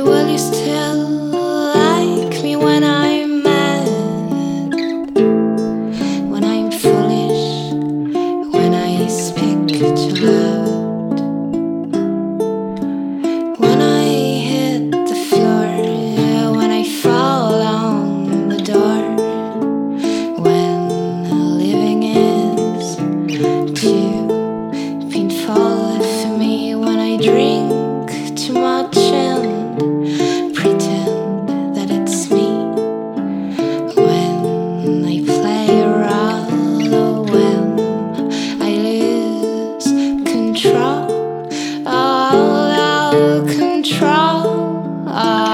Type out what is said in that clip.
Will you still like me when I'm mad? When I'm foolish? When I speak too loud? When I hit the floor? When I fall on the door? When living is too painful for me? When I drink too much and pretend that it's me? When I play a role, or when I lose control, all control.